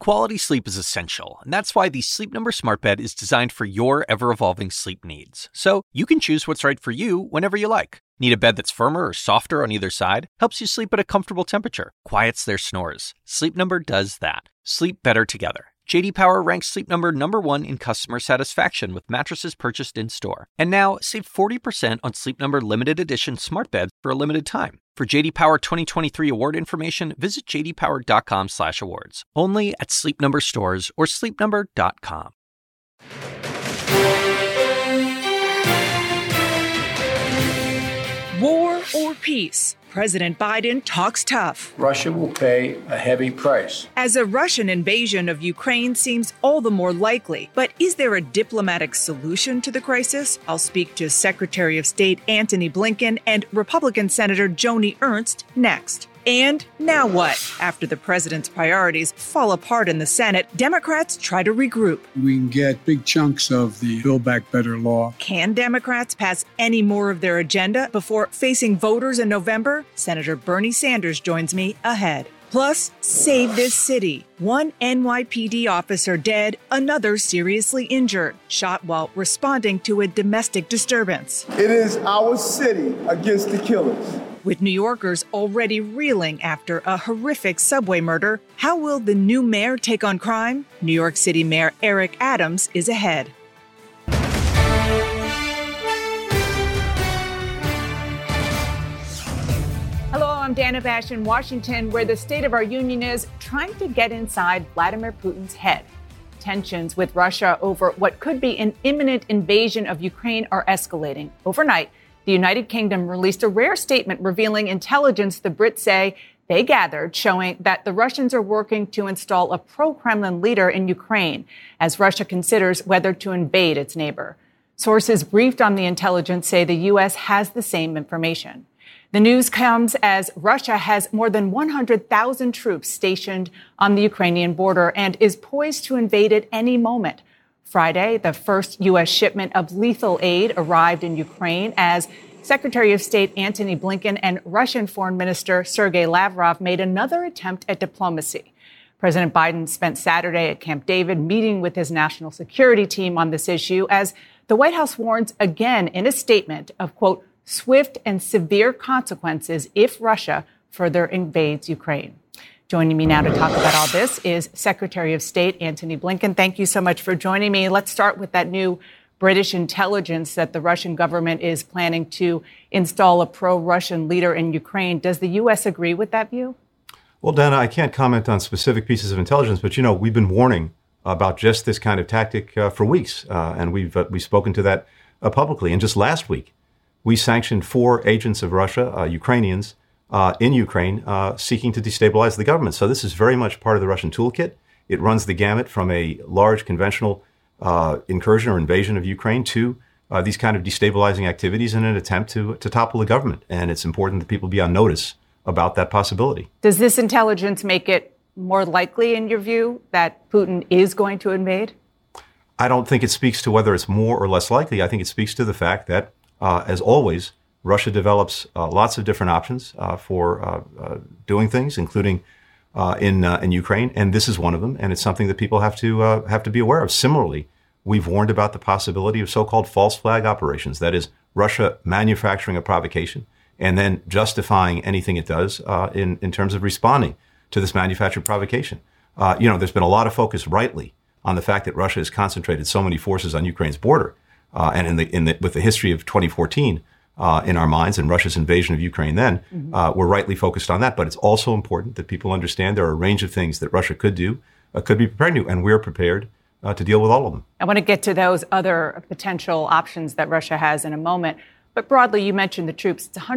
Quality sleep is essential, and that's why the Sleep Number Smart Bed is designed for your ever-evolving sleep needs. So you can choose what's right for you whenever you like. Need a bed that's firmer or softer on either side? Helps you sleep at a comfortable temperature. Quiets their snores. Sleep Number does that. Sleep better together. J.D. Power ranks Sleep Number #1 in customer satisfaction with mattresses purchased in-store. And now, save 40% on Sleep Number limited edition smart beds for a limited time. For J.D. Power 2023 award information, visit jdpower.com/awards. Only at Sleep Number stores or sleepnumber.com. War or peace? President Biden talks tough. Russia will pay a heavy price. As a Russian invasion of Ukraine seems all the more likely. But is there a diplomatic solution to the crisis? I'll speak to Secretary of State Antony Blinken and Republican Senator Joni Ernst next. And now what? After the president's priorities fall apart in the Senate, Democrats try to regroup. We can get big chunks of the Build Back Better law. Can Democrats pass any more of their agenda before facing voters in November? Senator Bernie Sanders joins me ahead. Plus, save this city. One NYPD officer dead, another seriously injured, shot while responding to a domestic disturbance. It is our city against the killers. With New Yorkers already reeling after a horrific subway murder, how will the new mayor take on crime? New York City Mayor Eric Adams is ahead. Hello, I'm Dana Bash in Washington, where the State of our Union is trying to get inside Vladimir Putin's head. Tensions with Russia over what could be an imminent invasion of Ukraine are escalating. Overnight, the United Kingdom released a rare statement revealing intelligence the Brits say they gathered, showing that the Russians are working to install a pro-Kremlin leader in Ukraine as Russia considers whether to invade its neighbor. Sources briefed on the intelligence say the U.S. has the same information. The news comes as Russia has more than 100,000 troops stationed on the Ukrainian border and is poised to invade at any moment. Friday, the first U.S. shipment of lethal aid arrived in Ukraine as Secretary of State Antony Blinken and Russian Foreign Minister Sergei Lavrov made another attempt at diplomacy. President Biden spent Saturday at Camp David meeting with his national security team on this issue as the White House warns again in a statement of, quote, swift and severe consequences if Russia further invades Ukraine. Joining me now to talk about all this is Secretary of State Antony Blinken. Thank you so much for joining me. Let's start with that new British intelligence that the Russian government is planning to install a pro-Russian leader in Ukraine. Does the U.S. agree with that view? Well, Dana, I can't comment on specific pieces of intelligence, but, we've been warning about just this kind of tactic for weeks, and we've spoken to that publicly. And just last week, we sanctioned 4 agents of Russia, Ukrainians, in Ukraine, seeking to destabilize the government. So this is very much part of the Russian toolkit. It runs the gamut from a large conventional incursion or invasion of Ukraine to these kind of destabilizing activities in an attempt to topple the government. And it's important that people be on notice about that possibility. Does this intelligence make it more likely, in your view, that Putin is going to invade? I don't think it speaks to whether it's more or less likely. I think it speaks to the fact that, as always, Russia develops lots of different options for doing things, including in Ukraine, and this is one of them. And it's something that people have to be aware of. Similarly, we've warned about the possibility of so-called false flag operations. That is, Russia manufacturing a provocation and then justifying anything it does in terms of responding to this manufactured provocation. There's been a lot of focus, rightly, on the fact that Russia has concentrated so many forces on Ukraine's border, and with the history of 2014. In our minds and Russia's invasion of Ukraine then, we're rightly focused on that. But it's also important that people understand there are a range of things that Russia could do, could be prepared to, and we're prepared to deal with all of them. I want to get to those other potential options that Russia has in a moment. But broadly, you mentioned the troops. It's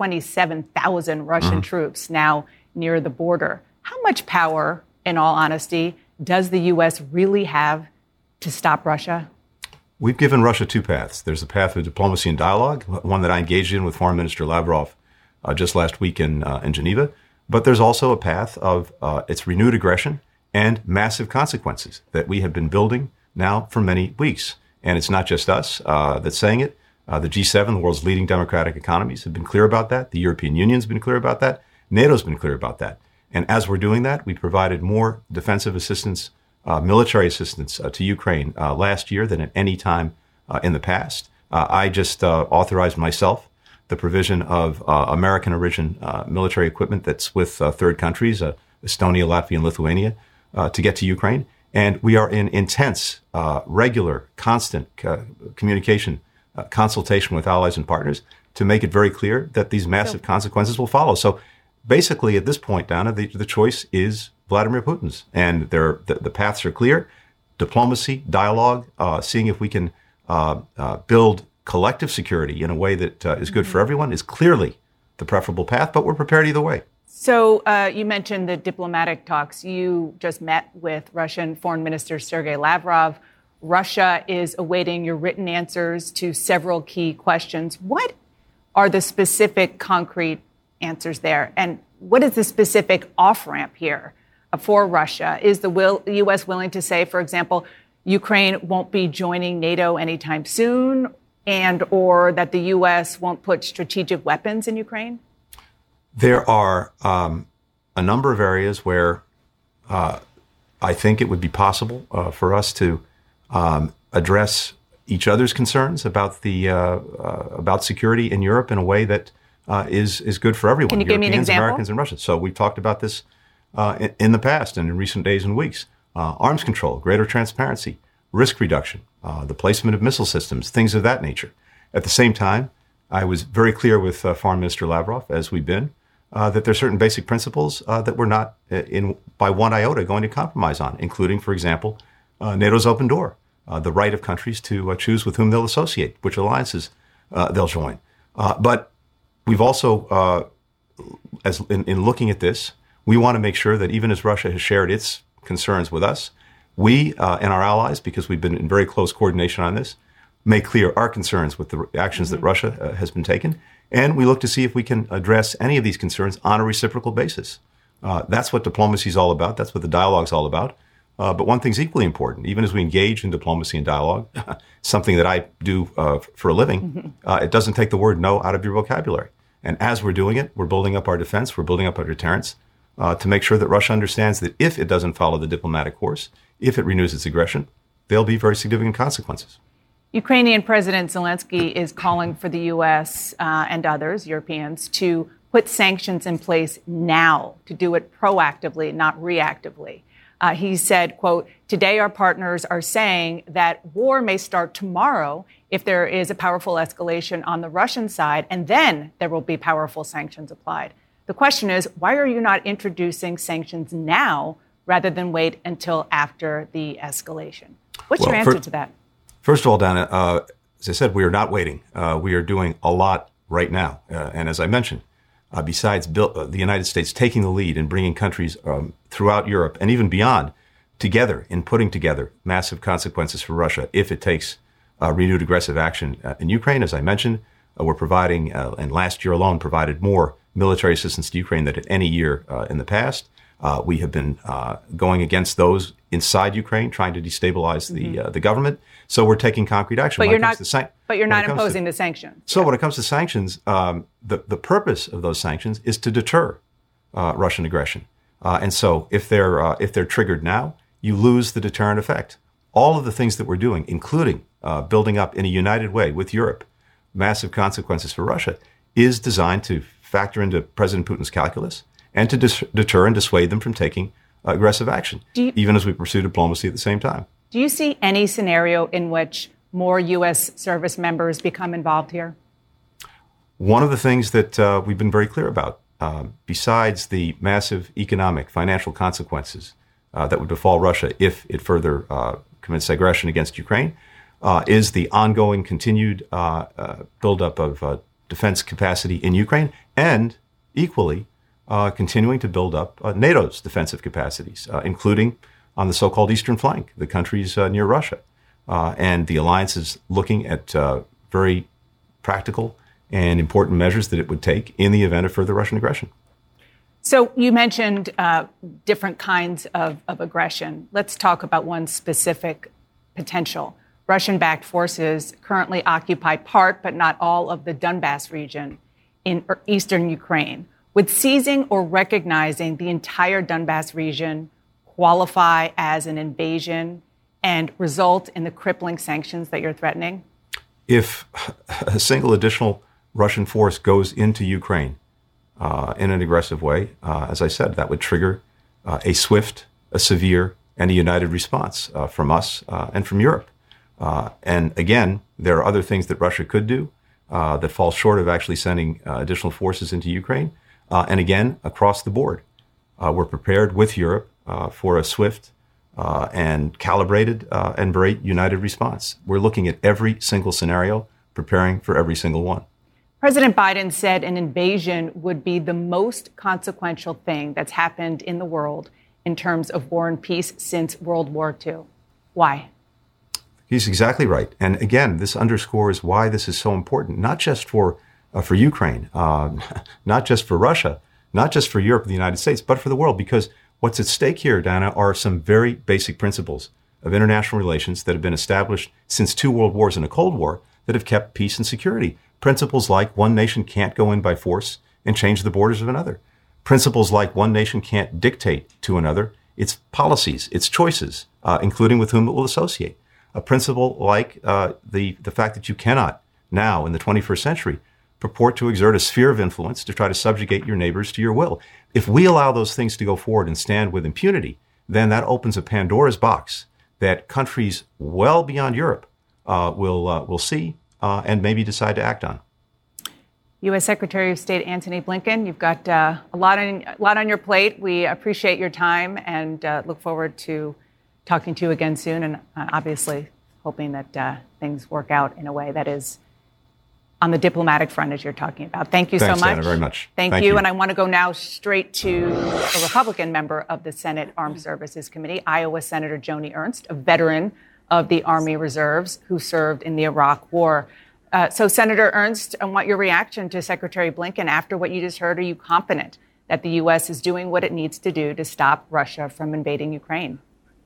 127,000 Russian troops now near the border. How much power, in all honesty, does the U.S. really have to stop Russia? We've given Russia 2 paths. There's a path of diplomacy and dialogue, one that I engaged in with Foreign Minister Lavrov just last week in Geneva. But there's also a path of its renewed aggression and massive consequences that we have been building now for many weeks. And it's not just us that's saying it. The G7, the world's leading democratic economies, have been clear about that. The European Union's been clear about that. NATO's been clear about that. And as we're doing that, we provided more defensive assistance, military assistance to Ukraine last year than at any time in the past. I just authorized myself the provision of American origin military equipment that's with third countries, Estonia, Latvia, and Lithuania, to get to Ukraine. And we are in intense, regular, constant communication, consultation with allies and partners to make it very clear that these massive consequences will follow. So basically, at this point, Donna, the choice is Vladimir Putin's. And the paths are clear. Diplomacy, dialogue, seeing if we can build collective security in a way that is good for everyone is clearly the preferable path, but we're prepared either way. So you mentioned the diplomatic talks. You just met with Russian Foreign Minister Sergei Lavrov. Russia is awaiting your written answers to several key questions. What are the specific concrete answers there? And what is the specific off-ramp here for Russia? Is the U.S. willing to say, for example, Ukraine won't be joining NATO anytime soon, and or that the U.S. won't put strategic weapons in Ukraine? There are a number of areas where I think it would be possible for us to address each other's concerns about about security in Europe in a way that is good for everyone. Can you give me an example? Americans, and Russians. So we've talked about this in the past and in recent days and weeks. Arms control, greater transparency, risk reduction, the placement of missile systems, things of that nature. At the same time, I was very clear with Foreign Minister Lavrov, as we've been, that there are certain basic principles that we're not by one iota going to compromise on, including, for example, NATO's open door, the right of countries to choose with whom they'll associate, which alliances they'll join. But we've also, in looking at this, we want to make sure that even as Russia has shared its concerns with us, we and our allies, because we've been in very close coordination on this, make clear our concerns with the actions that Russia has been taken. And we look to see if we can address any of these concerns on a reciprocal basis. That's what diplomacy is all about. That's what the dialogue is all about. But one thing's equally important, even as we engage in diplomacy and dialogue, something that I do for a living, it doesn't take the word no out of your vocabulary. And as we're doing it, we're building up our defense, we're building up our deterrence to make sure that Russia understands that if it doesn't follow the diplomatic course, if it renews its aggression, there'll be very significant consequences. Ukrainian President Zelensky is calling for the U.S. And others, Europeans, to put sanctions in place now, to do it proactively, not reactively. He said, quote, "Today our partners are saying that war may start tomorrow if there is a powerful escalation on the Russian side, and then there will be powerful sanctions applied. The question is, why are you not introducing sanctions now rather than wait until after the escalation?" What's your answer to that? First of all, Donna, as I said, we are not waiting. We are doing a lot right now. And as I mentioned, besides the United States taking the lead and bringing countries throughout Europe and even beyond together in putting together massive consequences for Russia if it takes renewed aggressive action in Ukraine, as I mentioned, we're providing, and last year alone provided more military assistance to Ukraine than at any year in the past. We have been going against those inside Ukraine, trying to destabilize the government. So we're taking concrete action. But you're not imposing the sanctions. So when it comes to sanctions, the purpose of those sanctions is to deter Russian aggression. And so if they're triggered now, you lose the deterrent effect. All of the things that we're doing, including building up in a united way with Europe, massive consequences for Russia, is designed to factor into President Putin's calculus and to deter and dissuade them from taking aggressive action, even as we pursue diplomacy at the same time. Do you see any scenario in which more U.S. service members become involved here? One of the things that we've been very clear about, besides the massive economic, financial consequences that would befall Russia if it further commits aggression against Ukraine, is the ongoing, continued buildup of defense capacity in Ukraine, and equally continuing to build up NATO's defensive capacities, including on the so-called eastern flank, the countries near Russia. And the alliance is looking at very practical and important measures that it would take in the event of further Russian aggression. So you mentioned different kinds of aggression. Let's talk about one specific potential. Russian-backed forces currently occupy part, but not all, of the Donbas region in eastern Ukraine. Would seizing or recognizing the entire Donbass region qualify as an invasion and result in the crippling sanctions that you're threatening? If a single additional Russian force goes into Ukraine in an aggressive way, as I said, that would trigger a swift, a severe, and a united response from us and from Europe. And again, there are other things that Russia could do that fall short of actually sending additional forces into Ukraine. And again, across the board, we're prepared with Europe for a swift and calibrated and very united response. We're looking at every single scenario, preparing for every single one. President Biden said an invasion would be the most consequential thing that's happened in the world in terms of war and peace since World War II. Why? He's exactly right. And again, this underscores why this is so important, not just for Ukraine, not just for Russia, not just for Europe and the United States, but for the world, because what's at stake here, Dana, are some very basic principles of international relations that have been established since 2 world wars and a Cold War that have kept peace and security. Principles like one nation can't go in by force and change the borders of another. Principles like one nation can't dictate to another its policies, its choices, including with whom it will associate. A principle like the fact that you cannot now in the 21st century purport to exert a sphere of influence to try to subjugate your neighbors to your will. If we allow those things to go forward and stand with impunity, then that opens a Pandora's box that countries well beyond Europe will see and maybe decide to act on. U.S. Secretary of State Antony Blinken, you've got a lot on your plate. We appreciate your time and look forward to talking to you again soon, and obviously hoping that things work out in a way that is on the diplomatic front, as you're talking about. Thank you Thanks, so much. Dana, very much. Thank you. And I want to go now straight to a Republican member of the Senate Armed Services Committee, Iowa Senator Joni Ernst, a veteran of the Army Reserves who served in the Iraq War. So, Senator Ernst, I want your reaction to Secretary Blinken after what you just heard. Are you confident that the U.S. is doing what it needs to do to stop Russia from invading Ukraine?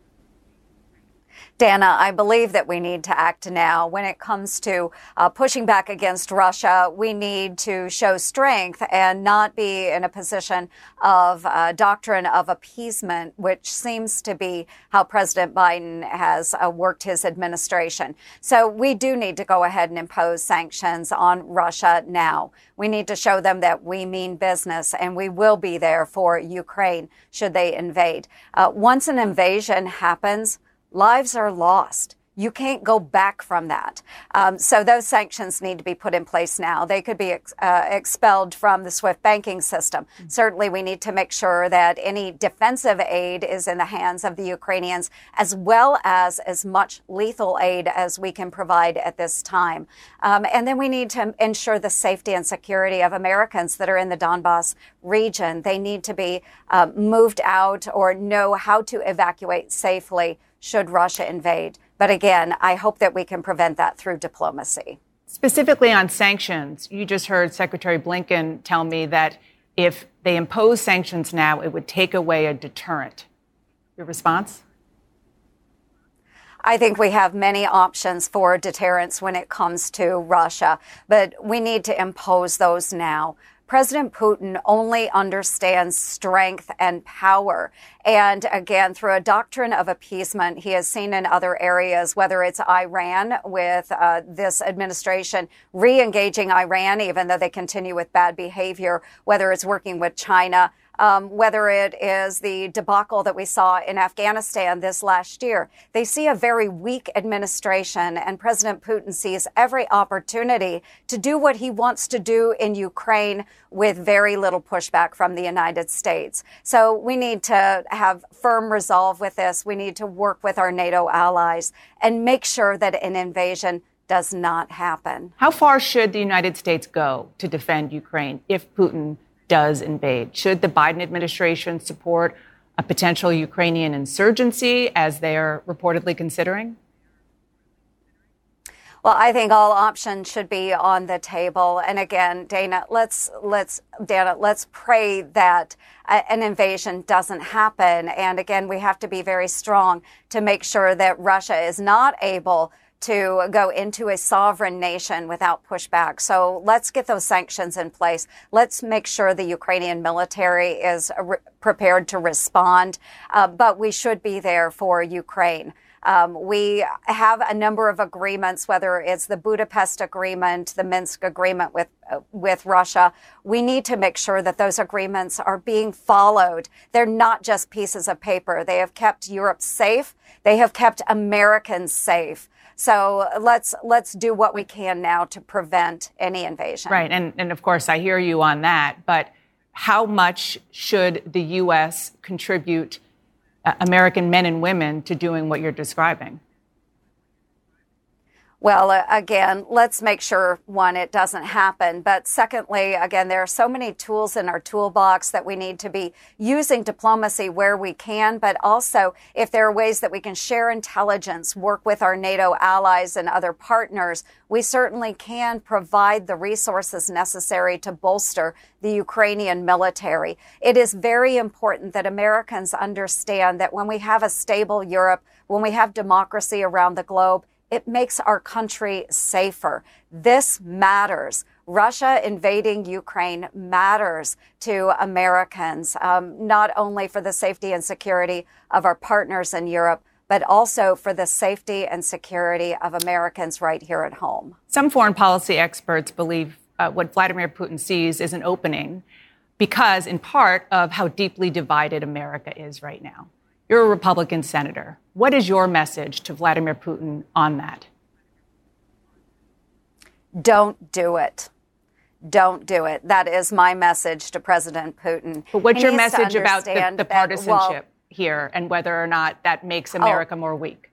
Dana, I believe that we need to act now. When it comes to pushing back against Russia, we need to show strength and not be in a position of doctrine of appeasement, which seems to be how President Biden has worked his administration. So we do need to go ahead and impose sanctions on Russia now. We need to show them that we mean business and we will be there for Ukraine should they invade. Once an invasion happens, lives are lost. You can't go back from that. So those sanctions need to be put in place now. They could be expelled from the SWIFT banking system. Certainly, we need to make sure that any defensive aid is in the hands of the Ukrainians, as well as much lethal aid as we can provide at this time. And then we need to ensure the safety and security of Americans that are in the Donbass region. They need to be moved out or know how to evacuate safely should Russia invade. But again, I hope that we can prevent that through diplomacy. Specifically on sanctions, you just heard Secretary Blinken tell me that if they impose sanctions now, it would take away a deterrent. Your response? I think we have many options for deterrence when it comes to Russia, but we need to impose those now. President Putin only understands strength and power. And again, through a doctrine of appeasement, he has seen in other areas, whether it's Iran with this administration re-engaging Iran, even though they continue with bad behavior, whether it's working with China, whether it is the debacle that we saw in Afghanistan this last year. They see a very weak administration, and President Putin sees every opportunity to do what he wants to do in Ukraine with very little pushback from the United States. So we need to have firm resolve with this. We need to work with our NATO allies and make sure that an invasion does not happen. How far should the United States go to defend Ukraine if Putin does invade? Should the Biden administration support a potential Ukrainian insurgency, as they are reportedly considering? Well, I think all options should be on the table. And again, Dana, let's pray that an invasion doesn't happen. And again, we have to be very strong to make sure that Russia is not able to go into a sovereign nation without pushback. So let's get those sanctions in place. Let's make sure the Ukrainian military is prepared to respond. But we should be there for Ukraine. We have a number of agreements, whether it's the Budapest Agreement, the Minsk Agreement with Russia. We need to make sure that those agreements are being followed. They're not just pieces of paper. They have kept Europe safe. They have kept Americans safe. So let's do what we can now to prevent any invasion. Right. And of course, I hear you on that. But how much should the U.S. contribute American men and women to doing what you're describing? Well, again, let's make sure, one, it doesn't happen. But secondly, again, there are so many tools in our toolbox that we need to be using diplomacy where we can. But also, if there are ways that we can share intelligence, work with our NATO allies and other partners, we certainly can provide the resources necessary to bolster the Ukrainian military. It is very important that Americans understand that when we have a stable Europe, when we have democracy around the globe, it makes our country safer. This matters. Russia invading Ukraine matters to Americans, not only for the safety and security of our partners in Europe, but also for the safety and security of Americans right here at home. Some foreign policy experts believe what Vladimir Putin sees is an opening because, in part, of how deeply divided America is right now. You're a Republican senator. What is your message to Vladimir Putin on that? Don't do it. Don't do it. That is my message to President Putin. But what's your message about the partisanship here and whether or not that makes America more weak?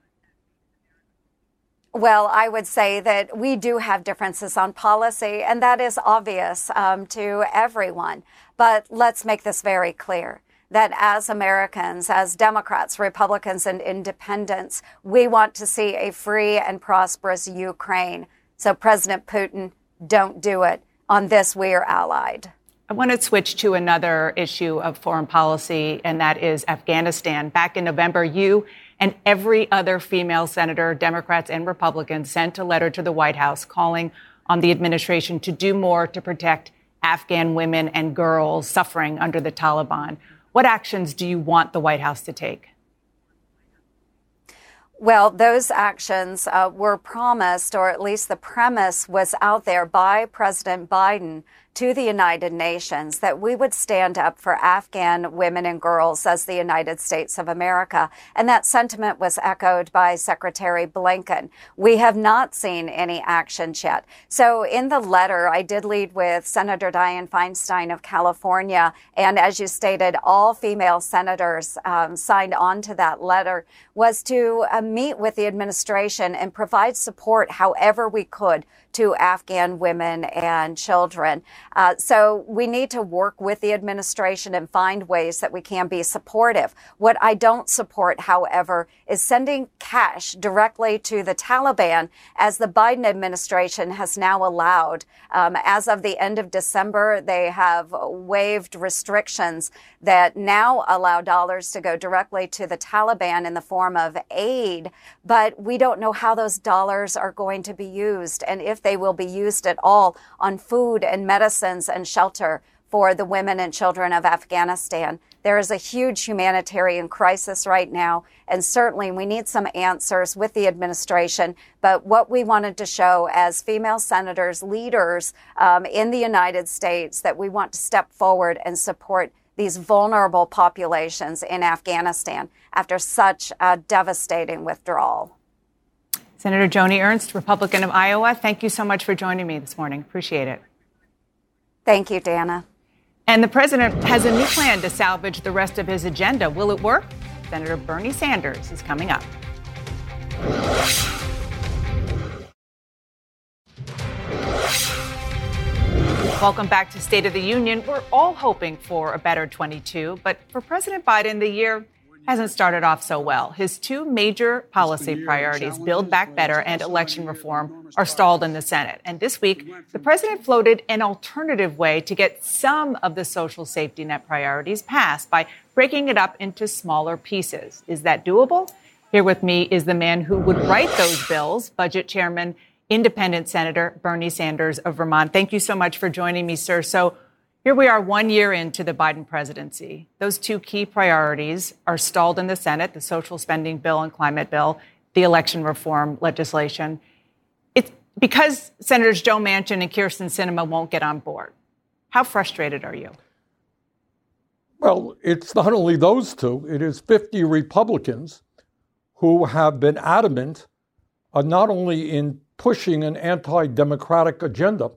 Well, I would say that we do have differences on policy, and that is obvious to everyone. But let's make this very clear, that as Americans, as Democrats, Republicans, and independents, we want to see a free and prosperous Ukraine. So, President Putin, don't do it. On this, we are allied. I want to switch to another issue of foreign policy, and that is Afghanistan. Back in November, you and every other female senator, Democrats and Republicans, sent a letter to the White House calling on the administration to do more to protect Afghan women and girls suffering under the Taliban. What actions do you want the White House to take? Well, those actions were promised, or at least the premise was out there by President Biden to the United Nations, that we would stand up for Afghan women and girls as the United States of America. And that sentiment was echoed by Secretary Blinken. We have not seen any action yet. So in the letter, I did lead with Senator Dianne Feinstein of California. And as you stated, all female senators signed on to that letter, was to meet with the administration and provide support however we could to Afghan women and children. So we need to work with the administration and find ways that we can be supportive. What I don't support, however, is sending cash directly to the Taliban, as the Biden administration has now allowed. As of the end of December, they have waived restrictions that now allow dollars to go directly to the Taliban in the form of aid. But we don't know how those dollars are going to be used and if they will be used at all on food and medicines and shelter for the women and children of Afghanistan. There is a huge humanitarian crisis right now, and certainly we need some answers with the administration. But what we wanted to show as female senators, leaders in the United States, that we want to step forward and support these vulnerable populations in Afghanistan after such a devastating withdrawal. Senator Joni Ernst, Republican of Iowa, thank you so much for joining me this morning. Appreciate it. Thank you, Dana. And the president has a new plan to salvage the rest of his agenda. Will it work? Senator Bernie Sanders is coming up. Welcome back to State of the Union. We're all hoping for a better 22, but for President Biden, the year hasn't started off so well. His two major policy priorities, Build Back Better and election reform, are stalled in the Senate. And this week, the president floated an alternative way to get some of the social safety net priorities passed by breaking it up into smaller pieces. Is that doable? Here with me is the man who would write those bills, Budget Chairman, Independent Senator Bernie Sanders of Vermont. Thank you so much for joining me, sir. So here we are 1 year into the Biden presidency. Those two key priorities are stalled in the Senate, the social spending bill and climate bill, the election reform legislation. It's because Senators Joe Manchin and Kyrsten Sinema won't get on board. How frustrated are you? Well, it's not only those two. It is 50 Republicans who have been adamant not only in pushing an anti-democratic agenda,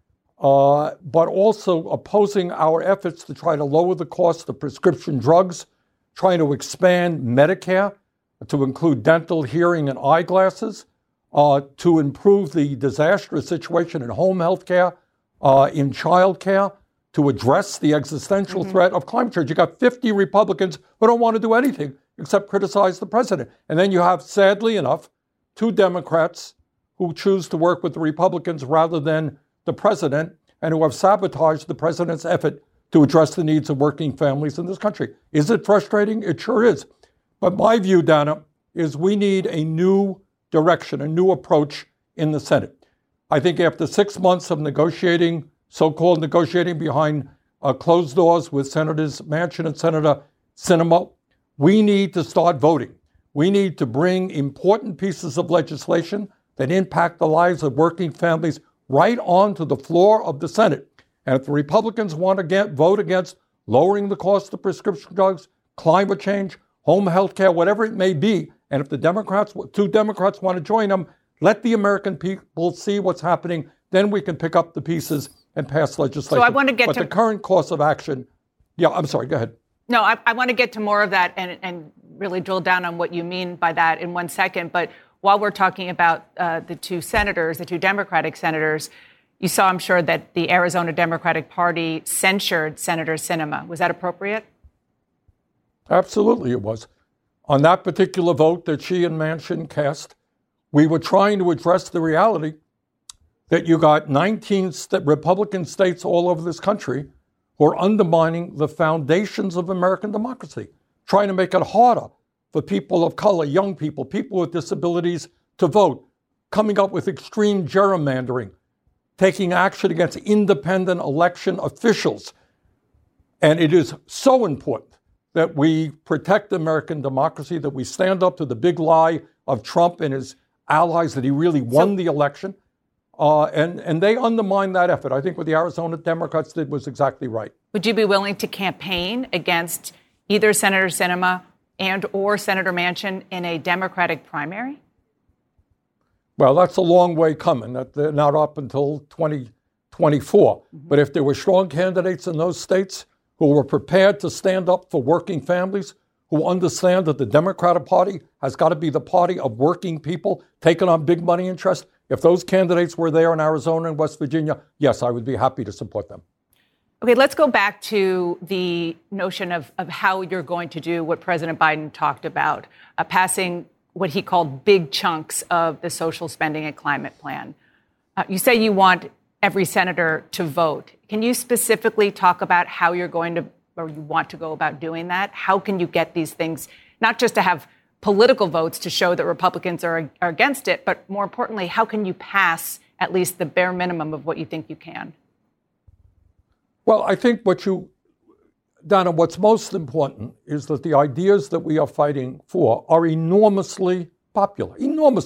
but also opposing our efforts to try to lower the cost of prescription drugs, trying to expand Medicare to include dental, hearing, and eyeglasses, to improve the disastrous situation in home health care, in child care, to address the existential threat of climate change. You got 50 Republicans who don't want to do anything except criticize the president. And then you have, sadly enough, 2 Democrats who choose to work with the Republicans rather than the president, and who have sabotaged the president's effort to address the needs of working families in this country. Is it frustrating? It sure is. But my view, Dana, is we need a new direction, a new approach in the Senate. I think after 6 months of negotiating, so-called negotiating behind closed doors with Senators Manchin and Senator Sinema, we need to start voting. We need to bring important pieces of legislation that impact the lives of working families right onto the floor of the Senate. And if the Republicans want to vote against lowering the cost of prescription drugs, climate change, home health care, whatever it may be, and if the 2 Democrats want to join them, let the American people see what's happening. Then we can pick up the pieces and pass legislation. So I want to get to the current course of action. Yeah, I'm sorry, go ahead. No, I want to get to more of that and really drill down on what you mean by that in 1 second. But while we're talking about the 2 senators, the 2 Democratic senators, you saw, I'm sure, that the Arizona Democratic Party censured Senator Sinema. Was that appropriate? Absolutely, it was. On that particular vote that she and Manchin cast, we were trying to address the reality that you got 19 Republican states all over this country who are undermining the foundations of American democracy, trying to make it harder for people of color, young people, people with disabilities to vote, coming up with extreme gerrymandering, taking action against independent election officials. And it is so important that we protect American democracy, that we stand up to the big lie of Trump and his allies that he really won the election. And they undermine that effort. I think what the Arizona Democrats did was exactly right. Would you be willing to campaign against either Senator Sinema and or Senator Manchin in a Democratic primary? Well, that's a long way coming. They're not up until 2024. But if there were strong candidates in those states who were prepared to stand up for working families, who understand that the Democratic Party has got to be the party of working people taking on big money interests, if those candidates were there in Arizona and West Virginia, yes, I would be happy to support them. Okay, let's go back to the notion of how you're going to do what President Biden talked about, passing what he called big chunks of the social spending and climate plan. You say you want every senator to vote. Can you specifically talk about how you're going to, or you want to go about doing that? How can you get these things, not just to have political votes to show that Republicans are against it, but more importantly, how can you pass at least the bare minimum of what you think you can? Well, I think Donna, what's most important is that the ideas that we are fighting for are enormously popular,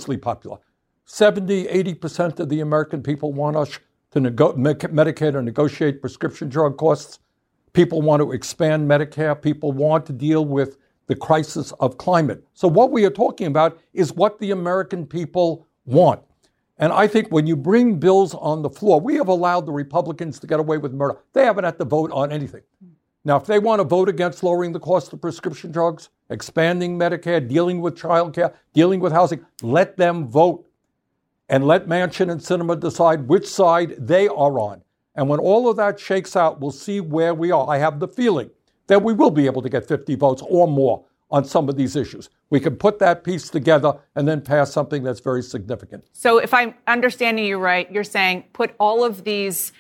70, 80% of the American people want us to Medicare to negotiate prescription drug costs. People want to expand Medicare. People want to deal with the crisis of climate. So what we are talking about is what the American people want. And I think when you bring bills on the floor, we have allowed the Republicans to get away with murder. They haven't had to vote on anything. Now, if they want to vote against lowering the cost of prescription drugs, expanding Medicare, dealing with child care, dealing with housing, let them vote. And let Manchin and Sinema decide which side they are on. And when all of that shakes out, we'll see where we are. I have the feeling that we will be able to get 50 votes or more on some of these issues. We can put that piece together and then pass something that's very significant. So if I'm understanding you right, you're saying put all of these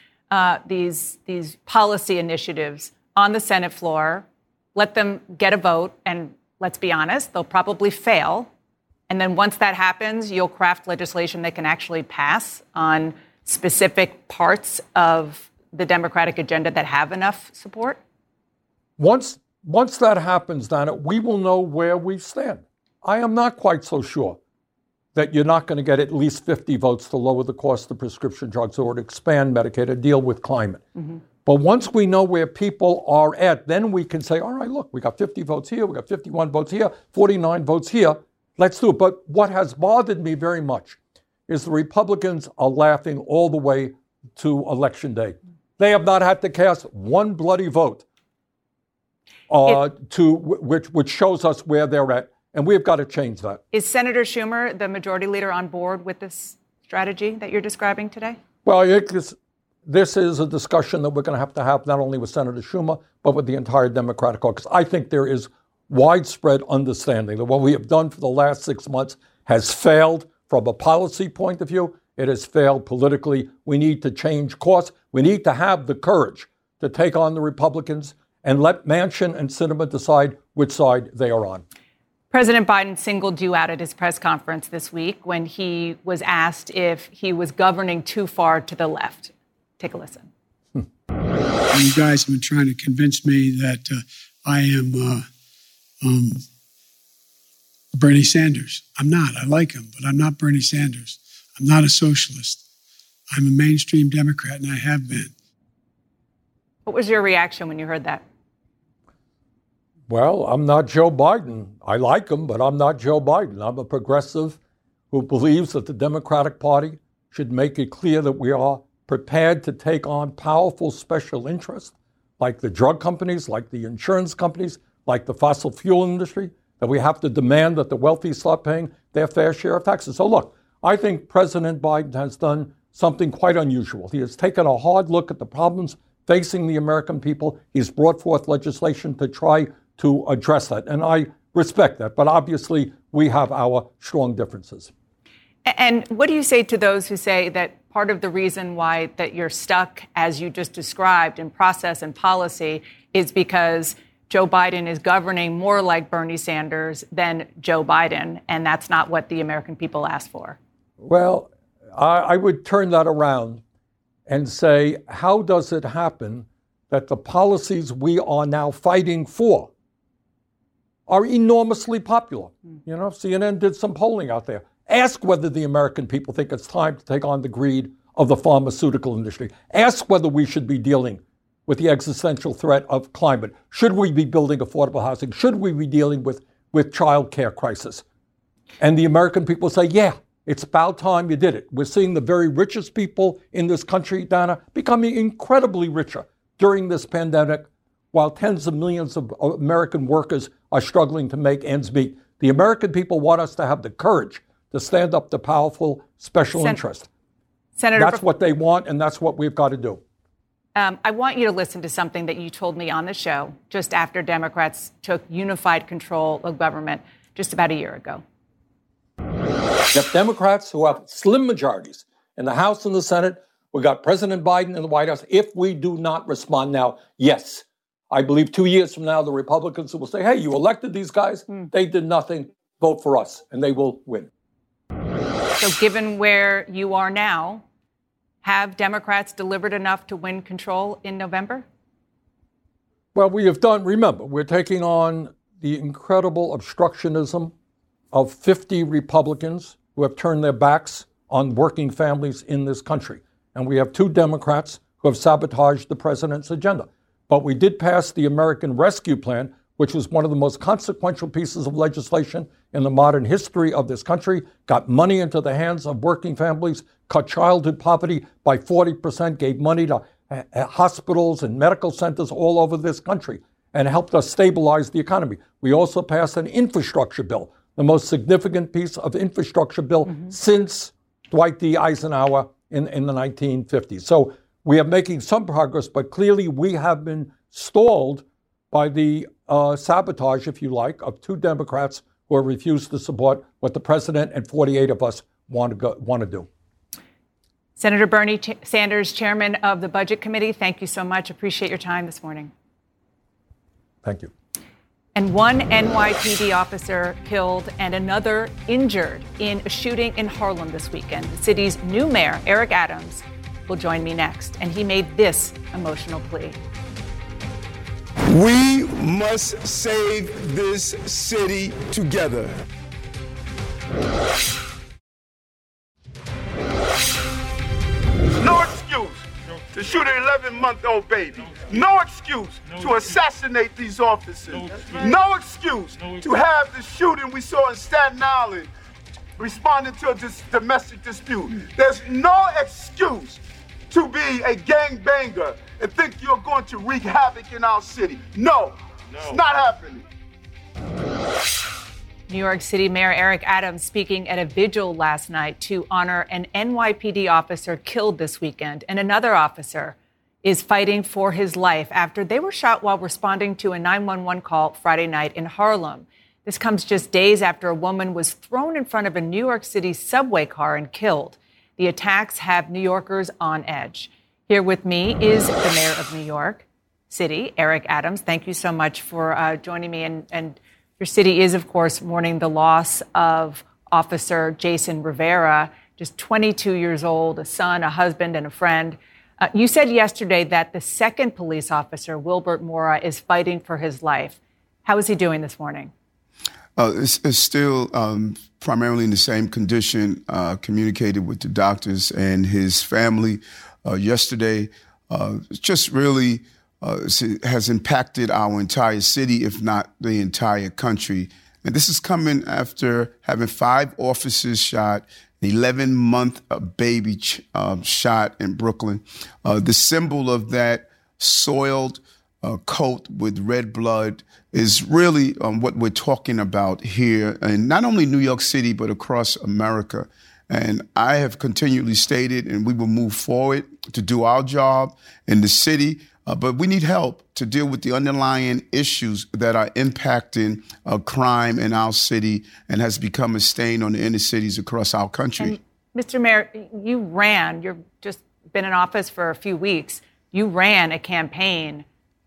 policy initiatives on the Senate floor, let them get a vote, and let's be honest, they'll probably fail And then once that happens, you'll craft legislation that can actually pass on specific parts of the Democratic agenda that have enough support? Once that happens, Dana, we will know where we stand. I am not quite so sure that you're not going to get at least 50 votes to lower the cost of prescription drugs or to expand Medicaid or deal with climate. Mm-hmm. But once we know where people are at, then we can say, all right, look, we got 50 votes here, we got 51 votes here, 49 votes here. Let's do it. But what has bothered me very much is the Republicans are laughing all the way to Election Day. They have not had to cast one bloody vote which shows us where they're at. And we've got to change that. Is Senator Schumer, the majority leader, on board with this strategy that you're describing today? Well, this is a discussion that we're going to have not only with Senator Schumer, but with the entire Democratic caucus. I think there is widespread understanding that what we have done for the last 6 months has failed from a policy point of view. It has failed politically. We need to change course. We need to have the courage to take on the Republicans and let Manchin and Sinema decide which side they are on. President Biden singled you out at his press conference this week when he was asked if he was governing too far to the left. Take a listen. You guys have been trying to convince me that I am Bernie Sanders. I'm not. I like him, but I'm not Bernie Sanders. I'm not a socialist. I'm a mainstream Democrat, and I have been. What was your reaction when you heard that? Well, I'm not Joe Biden. I like him, but I'm not Joe Biden. I'm a progressive who believes that the Democratic Party should make it clear that we are prepared to take on powerful special interests like the drug companies, like the insurance companies, like the fossil fuel industry, that we have to demand that the wealthy start paying their fair share of taxes. So look, I think President Biden has done something quite unusual. He has taken a hard look at the problems facing the American people. He's brought forth legislation to try to address that. And I respect that. But obviously, we have our strong differences. And what do you say to those who say that part of the reason why that you're stuck, as you just described, in process and policy is because Joe Biden is governing more like Bernie Sanders than Joe Biden, and that's not what the American people asked for? Well, I would turn that around and say, how does it happen that the policies we are now fighting for are enormously popular? You know, CNN did some polling out there. Ask whether the American people think it's time to take on the greed of the pharmaceutical industry. Ask whether we should be dealing with the existential threat of climate. Should we be building affordable housing? Should we be dealing with child care crisis? And the American people say, yeah, it's about time you did it. We're seeing the very richest people in this country, Dana, becoming incredibly richer during this pandemic, while tens of millions of American workers are struggling to make ends meet. The American people want us to have the courage to stand up to powerful special interest. Senator, that's what they want, and that's what we've got to do. I want you to listen to something that you told me on the show just after Democrats took unified control of government just about a year ago. You have Democrats who have slim majorities in the House and the Senate. We got President Biden in the White House. If we do not respond now, yes, I believe 2 years from now, the Republicans will say, hey, you elected these guys. They did nothing. Vote for us, and they will win. So given where you are now, have Democrats delivered enough to win control in November? Well, we have done. Remember, we're taking on the incredible obstructionism of 50 Republicans who have turned their backs on working families in this country. And we have 2 Democrats who have sabotaged the president's agenda. But we did pass the American Rescue Plan, which was one of the most consequential pieces of legislation in the modern history of this country, got money into the hands of working families, cut childhood poverty by 40%, gave money to hospitals and medical centers all over this country, and helped us stabilize the economy. We also passed an infrastructure bill, the most significant piece of infrastructure bill since Dwight D. Eisenhower in the 1950s. So we are making some progress, but clearly we have been stalled by the sabotage, if you like, of 2 Democrats who have refused to support what the president and 48 of us want to do. Senator Bernie Sanders, chairman of the Budget Committee, thank you so much. Appreciate your time this morning. Thank you. And one NYPD officer killed and another injured in a shooting in Harlem this weekend. The city's new mayor, Eric Adams, will join me next. And he made this emotional plea. We must save this city together. No excuse to shoot an 11-month-old baby. No excuse to assassinate these officers. No excuse to have the shooting we saw in Staten Island responding to a domestic dispute. There's no excuse to be a gangbanger and think you're going to wreak havoc in our city. No, it's not happening. New York City Mayor Eric Adams speaking at a vigil last night to honor an NYPD officer killed this weekend, and another officer is fighting for his life after they were shot while responding to a 911 call Friday night in Harlem. This comes just days after a woman was thrown in front of a New York City subway car and killed. The attacks have New Yorkers on edge. Here with me is the mayor of New York City, Eric Adams. Thank you so much for joining me. And your city is, of course, mourning the loss of Officer Jason Rivera, just 22 years old, a son, a husband, and a friend. You said yesterday that the second police officer, Wilbert Mora, is fighting for his life. How is he doing this morning? It's still primarily in the same condition, communicated with the doctors and his family yesterday. Just really has impacted our entire city, if not the entire country. And this is coming after having 5 officers shot, an 11-month baby shot in Brooklyn. The symbol of that soiled coat with red blood is really what we're talking about here, and not only New York City, but across America. And I have continually stated, and we will move forward to do our job in the city, but we need help to deal with the underlying issues that are impacting crime in our city and has become a stain on the inner cities across our country. And Mr. Mayor, you've just been in office for a few weeks. You ran a campaign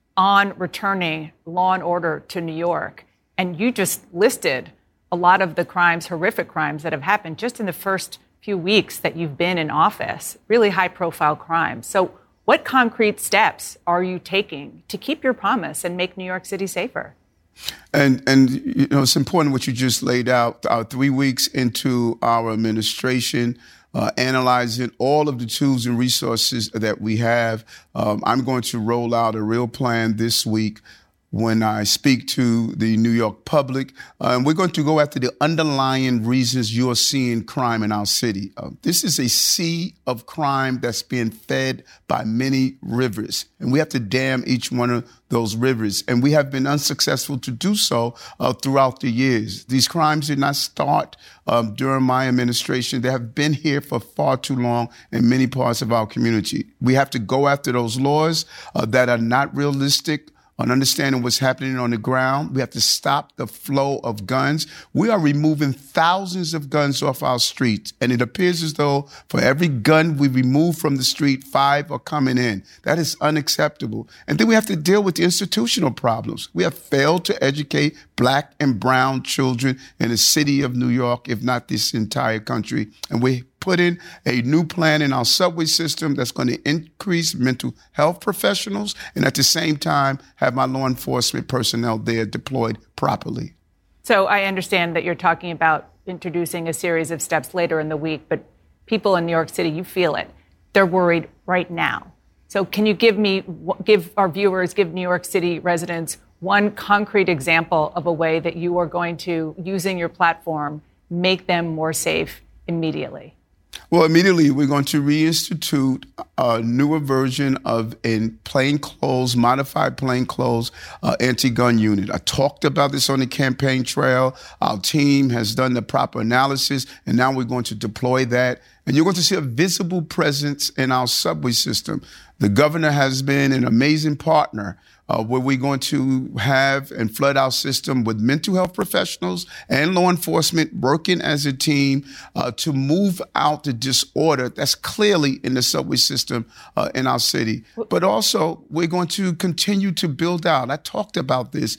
on returning law and order to New York, and you just listed a lot of the crimes, horrific crimes that have happened just in the first few weeks that you've been in office, really high-profile crimes. So what concrete steps are you taking to keep your promise and make New York City safer? And you know, it's important what you just laid out. 3 weeks into our administration, analyzing all of the tools and resources that we have, I'm going to roll out a real plan this week when I speak to the New York public. And we're going to go after the underlying reasons you're seeing crime in our city. This is a sea of crime that's being fed by many rivers, and we have to dam each one of those rivers. And we have been unsuccessful to do so throughout the years. These crimes did not start during my administration. They have been here for far too long in many parts of our community. We have to go after those laws that are not realistic on understanding what's happening on the ground. We have to stop the flow of guns. We are removing thousands of guns off our streets, and it appears as though for every gun we remove from the street, 5 are coming in. That is unacceptable. And then we have to deal with the institutional problems. We have failed to educate Black and brown children in the city of New York, if not this entire country. And we put in a new plan in our subway system that's going to increase mental health professionals and at the same time have my law enforcement personnel there deployed properly. So I understand that you're talking about introducing a series of steps later in the week, but people in New York City, you feel it. They're worried right now. So can you give our viewers, give New York City residents one concrete example of a way that you are going to, using your platform, make them more safe immediately? Well, immediately we're going to reinstitute a newer version of a plainclothes, modified plainclothes anti-gun unit. I talked about this on the campaign trail. Our team has done the proper analysis, and now we're going to deploy that. And you're going to see a visible presence in our subway system. The governor has been an amazing partner where we're going to have and flood our system with mental health professionals and law enforcement working as a team to move out the disorder that's clearly in the subway system in our city. But also, we're going to continue to build out. I talked about this.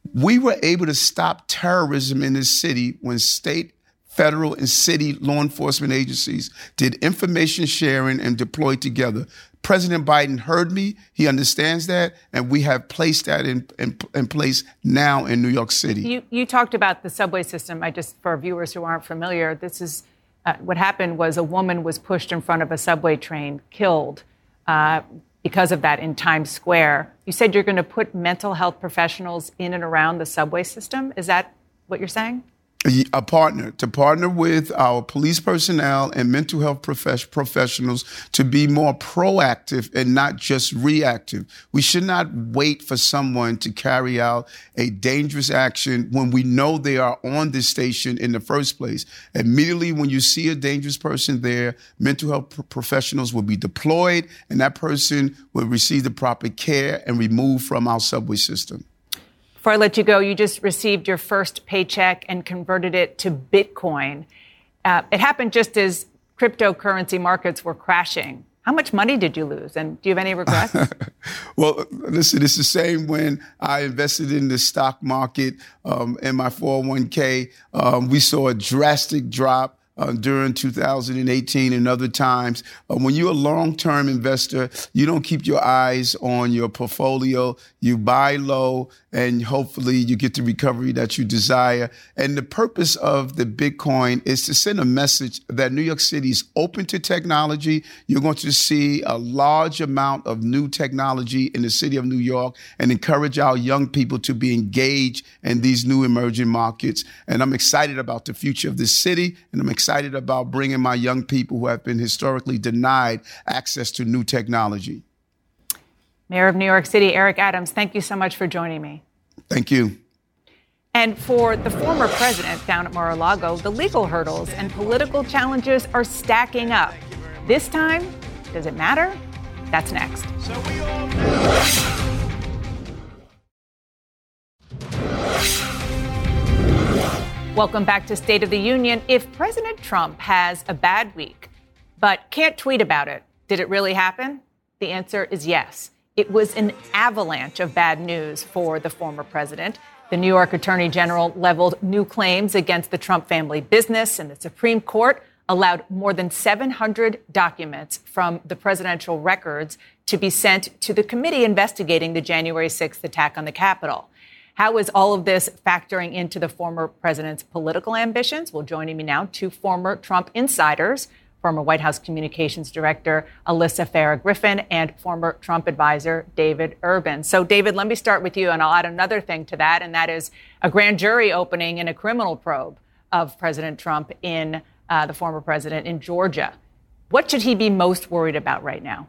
We were able to stop terrorism in this city when state, federal, and city law enforcement agencies did information sharing and deployed together. President Biden heard me. He understands that, and we have placed that in place now in New York City. You talked about the subway system. For viewers who aren't familiar, this is what happened was a woman was pushed in front of a subway train, killed because of that in Times Square. You said you're going to put mental health professionals in and around the subway system. Is that what you're saying? To partner with our police personnel and mental health professionals to be more proactive and not just reactive. We should not wait for someone to carry out a dangerous action when we know they are on this station in the first place. Immediately when you see a dangerous person there, mental health professionals will be deployed, and that person will receive the proper care and removed from our subway system. Before I let you go, you just received your first paycheck and converted it to Bitcoin. It happened just as cryptocurrency markets were crashing. How much money did you lose? And do you have any regrets? Well, listen, it's the same when I invested in the stock market in my 401k. We saw a drastic drop during 2018 and other times. When you're a long-term investor, you don't keep your eyes on your portfolio. You buy low, and hopefully you get the recovery that you desire. And the purpose of the Bitcoin is to send a message that New York City is open to technology. You're going to see a large amount of new technology in the city of New York and encourage our young people to be engaged in these new emerging markets. And I'm excited about the future of this city, and I'm excited about bringing my young people who have been historically denied access to new technology. Mayor of New York City, Eric Adams, thank you so much for joining me. Thank you. And for the former president down at Mar-a-Lago, the legal hurdles and political challenges are stacking up. This time, does it matter? That's next. Welcome back to State of the Union. If President Trump has a bad week, but can't tweet about it, did it really happen? The answer is yes. It was an avalanche of bad news for the former president. The New York Attorney General leveled new claims against the Trump family business, and the Supreme Court allowed more than 700 documents from the presidential records to be sent to the committee investigating the January 6th attack on the Capitol. How is all of this factoring into the former president's political ambitions? Well, joining me now, two former Trump insiders, former White House Communications Director Alyssa Farah Griffin and former Trump advisor David Urban. So, David, let me start with you, and I'll add another thing to that, and that is a grand jury opening in a criminal probe of President Trump in the former president in Georgia. What should he be most worried about right now?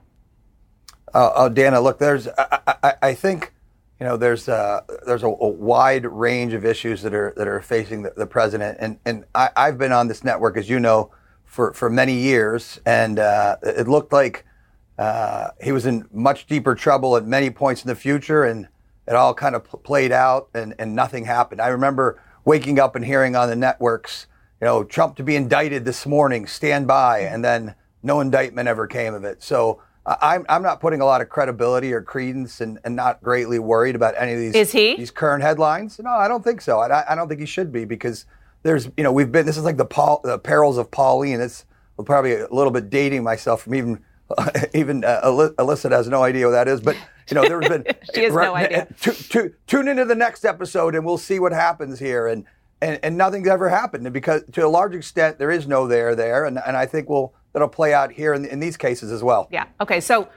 Dana, look, I think there's a wide range of issues that are facing the president, and I've been on this network, as you know, for many years, and it looked like he was in much deeper trouble at many points in the future, and it all kind of played out, and nothing happened. I remember waking up and hearing on the networks, Trump to be indicted this morning, stand by, and then no indictment ever came of it. So I'm not putting a lot of credibility or credence and not greatly worried about any of these. Is he? These current headlines? No, I don't think so. I don't think he should be, because there's, this is like the perils of Pauline. It's probably a little bit dating myself from even Alyssa has no idea what that is, but there's been she has no idea. Tune into the next episode and we'll see what happens here, and nothing's ever happened, and because to a large extent there is no there, and I think that'll play out here in these cases as well. Yeah. Okay. So,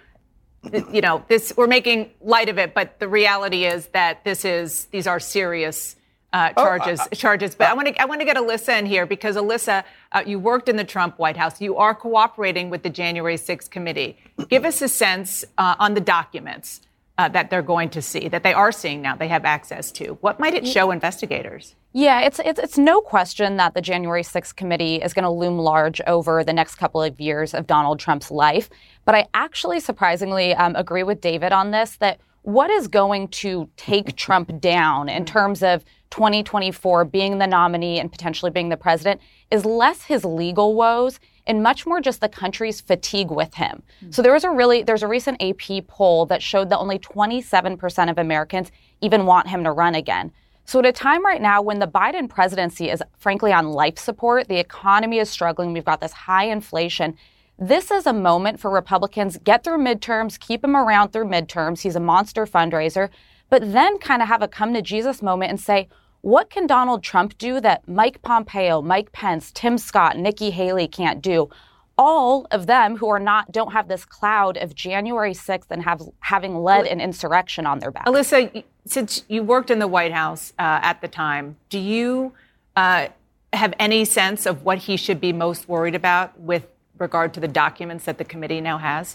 we're making light of it, but the reality is that these are serious charges. But I want to get Alyssa in here, because Alyssa, you worked in the Trump White House. You are cooperating with the January 6th committee. Give us a sense on the documents that they're going to see, that they are seeing now, they have access to. What might it show investigators? Yeah, it's no question that the January 6th committee is going to loom large over the next couple of years of Donald Trump's life. But I actually surprisingly agree with David on this, that what is going to take Trump down in terms of 2024 being the nominee and potentially being the president is less his legal woes and much more just the country's fatigue with him. So there's a recent AP poll that showed that only 27% of Americans even want him to run again. So at a time right now when the Biden presidency is frankly on life support, the economy is struggling, we've got this high inflation, this is a moment for Republicans, get through midterms, keep him around through midterms. He's a monster fundraiser, but then kind of have a come to Jesus moment and say, what can Donald Trump do that Mike Pompeo, Mike Pence, Tim Scott, Nikki Haley can't do? All of them who don't have this cloud of January 6th and having led an insurrection on their back. Alyssa, since you worked in the White House at the time, do you have any sense of what he should be most worried about with regard to the documents that the committee now has?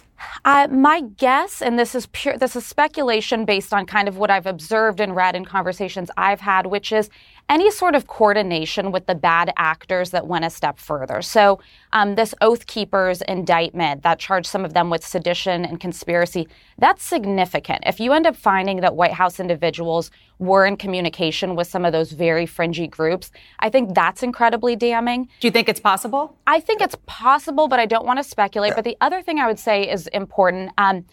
My guess, and this is speculation based on kind of what I've observed and read in conversations I've had, which is any sort of coordination with the bad actors that went a step further. So this Oath Keepers indictment that charged some of them with sedition and conspiracy, that's significant. If you end up finding that White House individuals were in communication with some of those very fringy groups, I think that's incredibly damning. Do you think it's possible? I think it's possible, but I don't want to speculate. But the other thing I would say is important.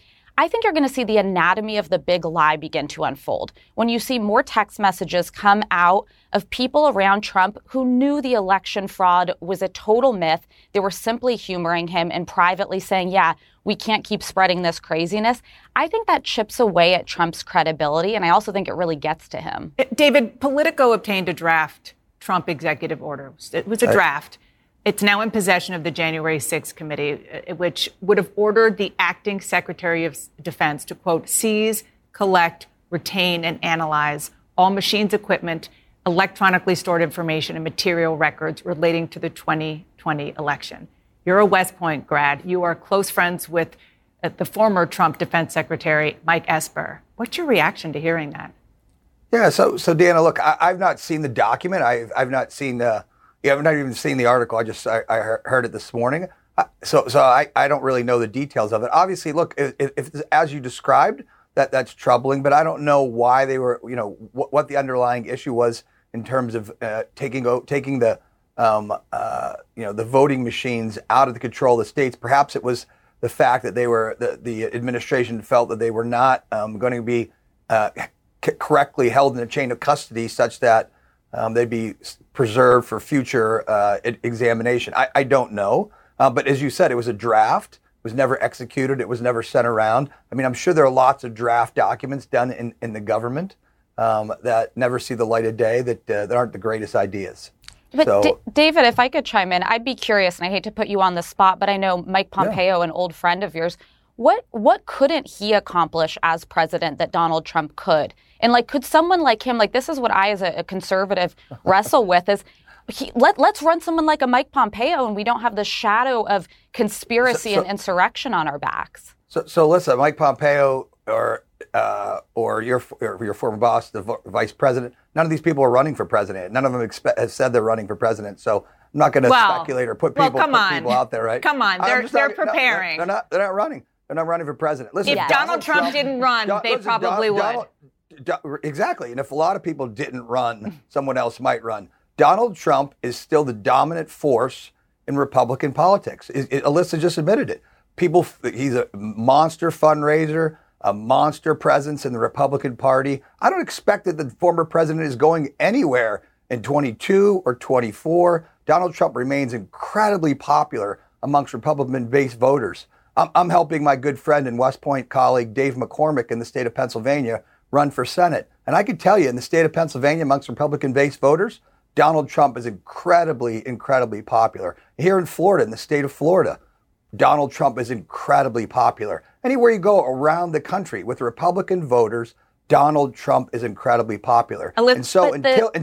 I think you're going to see the anatomy of the big lie begin to unfold when you see more text messages come out of people around Trump who knew the election fraud was a total myth. They were simply humoring him and privately saying, yeah, we can't keep spreading this craziness. I think that chips away at Trump's credibility, and I also think it really gets to him. David, Politico obtained a draft Trump executive order. It was a draft. It's now in possession of the January 6th committee, which would have ordered the acting Secretary of Defense to, quote, seize, collect, retain, and analyze all machines, equipment, electronically stored information, and material records relating to the 2020 election. You're a West Point grad. You are close friends with the former Trump Defense Secretary, Mike Esper. What's your reaction to hearing that? Yeah, so Dana, look, I've not seen the document. I've not seen I've not even seen the article. I heard it this morning. So I don't really know the details of it. Obviously, look, if as you described, that's troubling, but I don't know why they were, what the underlying issue was in terms of taking the the voting machines out of the control of the states. Perhaps it was the fact that the administration felt that they were not going to be correctly held in a chain of custody such that they'd be preserved for future examination. I don't know. But as you said, it was a draft. It was never executed. It was never sent around. I mean, I'm sure there are lots of draft documents done in the government that never see the light of day, that aren't the greatest ideas. But David, if I could chime in, I'd be curious, and I hate to put you on the spot, but I know Mike Pompeo, an old friend of yours, what couldn't he accomplish as president that Donald Trump could? And could someone like him, this is what I as a conservative wrestle with, is let's run someone like a Mike Pompeo and we don't have the shadow of conspiracy and insurrection on our backs. So listen, Mike Pompeo or your former boss, the vice president, none of these people are running for president. None of them have said they're running for president. So I'm not going to speculate or put people out there, right? Come on, they're preparing. They're not running. They're not running for president. Listen, if Donald Trump didn't run, they probably would. Exactly. And if a lot of people didn't run, someone else might run. Donald Trump is still the dominant force in Republican politics. Alyssa just admitted it. He's a monster fundraiser, a monster presence in the Republican Party. I don't expect that the former president is going anywhere in 22 or 24. Donald Trump remains incredibly popular amongst Republican-based voters. I'm helping my good friend and West Point colleague Dave McCormick in the state of Pennsylvania run for Senate. And I can tell you, in the state of Pennsylvania, amongst Republican-based voters, Donald Trump is incredibly, incredibly popular. Here in Florida, in the state of Florida, Donald Trump is incredibly popular. Anywhere you go around the country with Republican voters, Donald Trump is incredibly popular. And so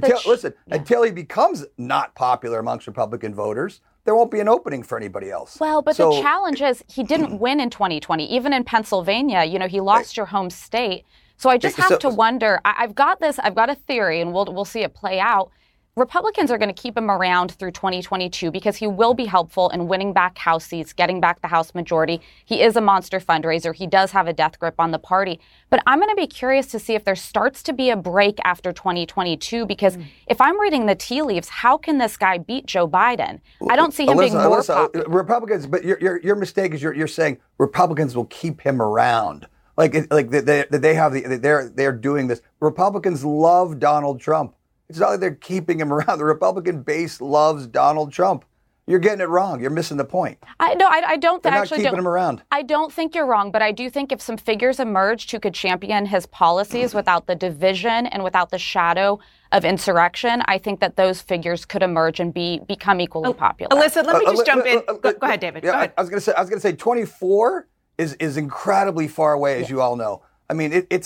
until he becomes not popular amongst Republican voters, there won't be an opening for anybody else. Well, but the challenge is he didn't win in 2020. Even in Pennsylvania, he lost your home state. So I just have to wonder, I've got a theory, and we'll see it play out. Republicans are going to keep him around through 2022 because he will be helpful in winning back House seats, getting back the House majority. He is a monster fundraiser. He does have a death grip on the party. But I'm going to be curious to see if there starts to be a break after 2022, because if I'm reading the tea leaves, how can this guy beat Joe Biden? I don't see him being more popular. Republicans, but your mistake is you're saying Republicans will keep him around. They're doing this. Republicans love Donald Trump. It's not like they're keeping him around. The Republican base loves Donald Trump. You're getting it wrong. You're missing the point. I don't. They're not keeping him around. I don't think you're wrong, but I do think if some figures emerged who could champion his policies without the division and without the shadow of insurrection, I think that those figures could emerge and become equally popular. Alyssa, let me just jump in. Go ahead, David. Yeah, go ahead. I was going to say 24 is incredibly far away, as you all know. I mean, it's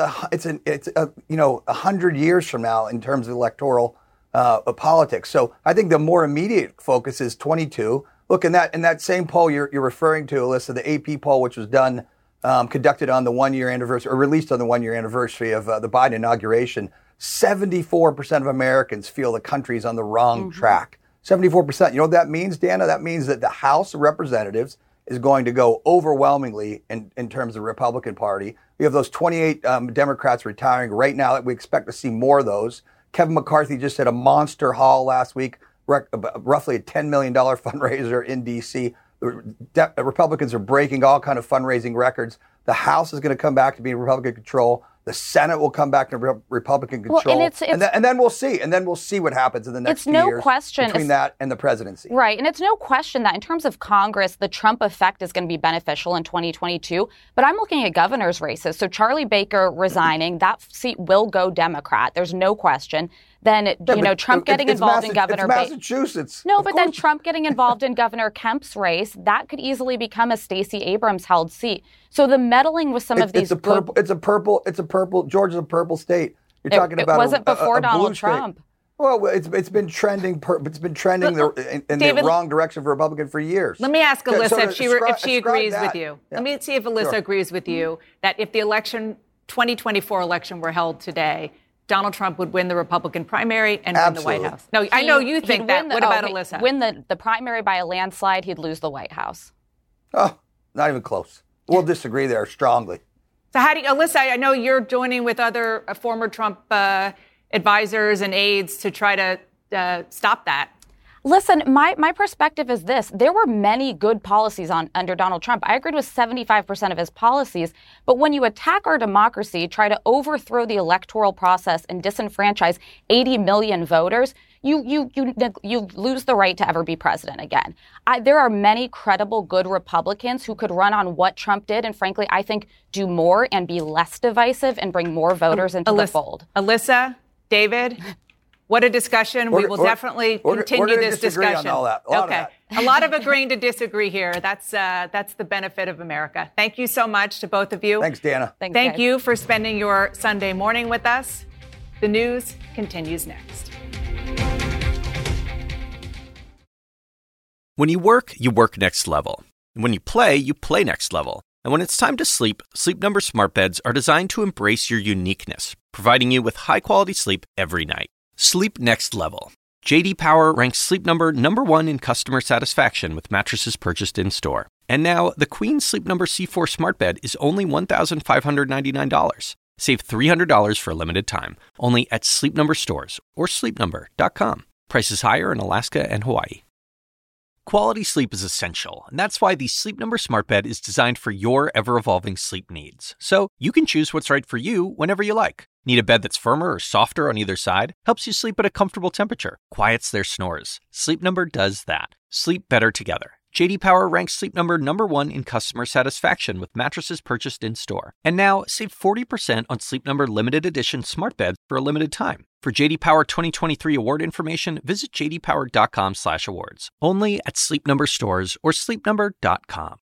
100 years from now in terms of electoral politics. So I think the more immediate focus is 22. Look, in that same poll you're referring to, Alyssa, the AP poll, which was done, conducted on the 1-year anniversary, or released on the 1-year anniversary of the Biden inauguration, 74% of Americans feel the country's on the wrong track. 74%. You know what that means, Dana? That means that the House of Representatives is going to go overwhelmingly in terms of the Republican Party. We have those 28 Democrats retiring right now. We expect to see more of those. Kevin McCarthy just had a monster haul last week, roughly a $10 million fundraiser in D.C. The Republicans are breaking all kind of fundraising records. The House is going to come back to be Republican control. The Senate will come back to Republican control. Well, and then we'll see. And then we'll see what happens in the next few years between that and the presidency. Right. And it's no question that in terms of Congress, the Trump effect is going to be beneficial in 2022. But I'm looking at governor's races. So Charlie Baker resigning, that seat will go Democrat. There's no question. Then, Trump getting involved in Governor Massachusetts. No, but then Trump getting involved in Governor Kemp's race, that could easily become a Stacey Abrams held seat. So the meddling with some of these. It's a purple. Georgia's a purple state. You're talking about. It wasn't before Donald Trump. State. Well, it's been trending. It's been trending in the wrong direction for Republican for years. Let me ask Alyssa if she agrees with you. Yeah. Let me see if Alyssa agrees with you that if the 2024 election were held today, Donald Trump would win the Republican primary and win the White House. No, I know you think that. What about Alyssa? Win the primary by a landslide, he'd lose the White House. Oh, not even close. We'll disagree there strongly. So how do you, Alyssa, I know you're joining with other former Trump advisors and aides to try to stop that. Listen, my perspective is this. There were many good policies under Donald Trump. I agreed with 75% of his policies. But when you attack our democracy, try to overthrow the electoral process and disenfranchise 80 million voters, you lose the right to ever be president again. There are many credible, good Republicans who could run on what Trump did and, frankly, I think do more and be less divisive and bring more voters into the fold. Alyssa, David? What a discussion. We will definitely continue this discussion. On all that. A lot of agreeing to disagree here. That's the benefit of America. Thank you so much to both of you. Thanks, Dana. Thank you for spending your Sunday morning with us. The news continues next. When you work next level. And when you play next level. And when it's time to sleep, Sleep Number smart beds are designed to embrace your uniqueness, providing you with high-quality sleep every night. Sleep next level. J.D. Power ranks Sleep Number #1 in customer satisfaction with mattresses purchased in-store. And now, the Queen Sleep Number C4 smart bed is only $1,599. Save $300 for a limited time, only at Sleep Number stores or sleepnumber.com. Prices higher in Alaska and Hawaii. Quality sleep is essential, and that's why the Sleep Number smart bed is designed for your ever-evolving sleep needs. So you can choose what's right for you whenever you like. Need a bed that's firmer or softer on either side? Helps you sleep at a comfortable temperature. Quiets their snores. Sleep Number does that. Sleep better together. J.D. Power ranks Sleep Number #1 in customer satisfaction with mattresses purchased in-store. And now, save 40% on Sleep Number limited edition smart beds for a limited time. For J.D. Power 2023 award information, visit jdpower.com/awards. Only at Sleep Number stores or sleepnumber.com.